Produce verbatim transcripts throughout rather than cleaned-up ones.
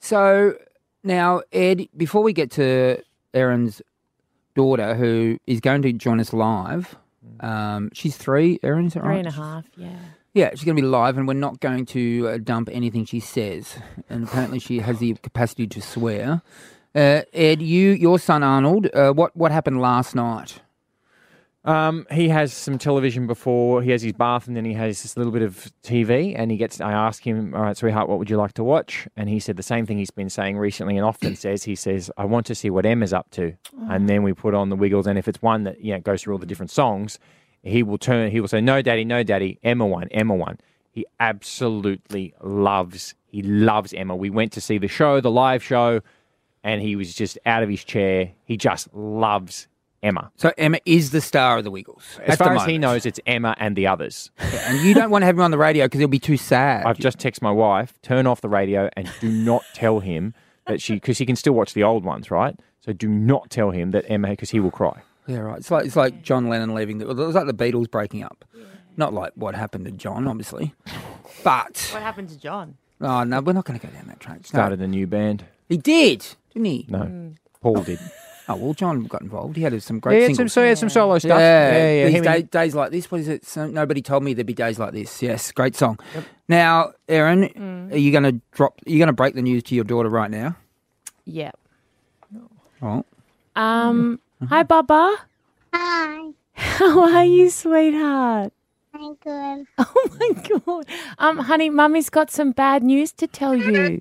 So now, Ed, before we get to Erin's daughter, who is going to join us live, um, she's three, Erin, is that right? Three and a half, yeah. Yeah, she's going to be live, and we're not going to uh, dump anything she says. And apparently she has the capacity to swear. Uh, Ed, you, your son Arnold, uh, what, what happened last night? Um, he has some television before, he has his bath, and then he has this little bit of T V, and he gets, I ask him, all right, sweetheart, what would you like to watch? And he said the same thing he's been saying recently and often says, he says, I want to see what Emma's up to. Oh. And then we put on the Wiggles, and if it's one that, you know, goes through all the different songs, he will turn, he will say, no, daddy, no, daddy, Emma one, Emma one. He absolutely loves, he loves Emma. We went to see the show, the live show, and he was just out of his chair. He just loves Emma. So Emma is the star of the Wiggles. As far as he knows, it's Emma and the others. Yeah, and you don't want to have him on the radio because he'll be too sad. I've just texted my wife, turn off the radio and do not tell him that she, because he can still watch the old ones, right? So do not tell him that Emma, because he will cry. Yeah, right. It's like it's like John Lennon leaving. The, it was like the Beatles breaking up. Yeah. Not like what happened to John, obviously. But what happened to John? Oh no, we're not going to go down that track. Started no. a new band. He did, didn't he? No, mm. Paul did. Oh well, John got involved. He had some great yeah, he had singles. Some, so he had some solo stuff. Yeah, yeah, yeah. These day, days like this. What is it? So nobody told me there'd be days like this. Yes, great song. Yep. Now, Erin, mm. are you going to drop? Are you going to break the news to your daughter right now? Yeah. Oh. Um. Mm-hmm. Hi, Baba. Hi. How are you, sweetheart? I'm good. Oh my God. Um, honey, Mummy's got some bad news to tell you.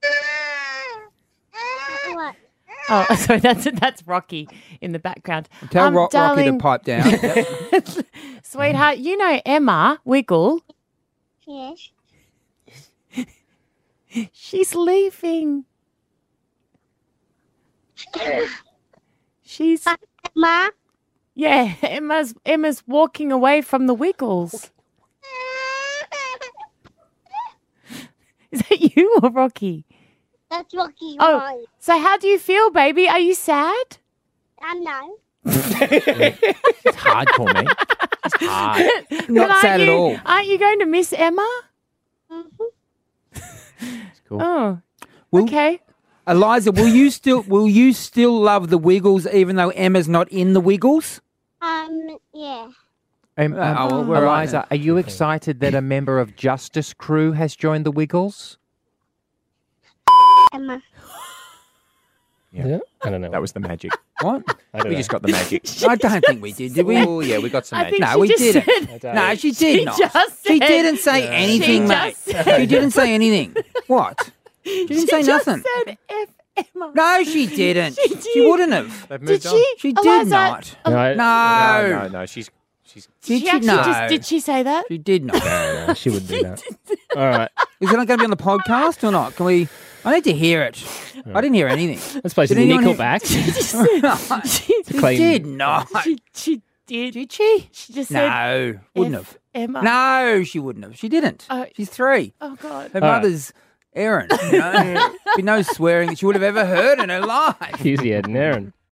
What? Oh, sorry, that's that's Rocky in the background. Tell um, Ro- darling, Rocky to pipe down. Yep. Sweetheart, you know Emma Wiggle? Yes. She's leaving. She's Emma? Yeah, Emma's Emma's walking away from the Wiggles. Is that you or Rocky? That's Rocky. Oh, Right. So how do you feel, baby? Are you sad? I know. It's hardcore, mate. It's hard. Not sad you, at all. Aren't you going to miss Emma? Mm-hmm. It's cool. Oh, will, okay. Eliza, will you still will you still love the Wiggles even though Emma's not in the Wiggles? Um, yeah. Um, um, oh, well, we're Eliza, right are you excited that a member of Justice Crew has joined the Wiggles? Emma. Yeah. yeah, I don't know. That was the magic. What? I don't we know. just got the magic. I don't think we did, did we? Oh, yeah, we got some I magic. think No, she we just didn't. said- No, she did She not. just she said- didn't say anything, She mate. just said- She didn't say anything. What? She didn't she say just nothing. said F Emma. No, she didn't. She She, did. wouldn't have. They've Did moved on. she? She did Eliza, not. No, I- No. No, no, no. She's she's. Did She she? actually No. just did she say that? She did not. No, no, she wouldn't do that. All right. Is it not going to be on the podcast or not? Can we? I need to hear it. I didn't hear anything. Let's play some Did anyone hear- Nickelback. she clean- did not. She she did. Did she? She just said No, wouldn't F have. Emma. No, she wouldn't have. She didn't. Oh. She's three. Oh God. Her All right. mother's Erin. You know? Be no swearing that she would have ever heard in her life. Easy, Ed and Aaron.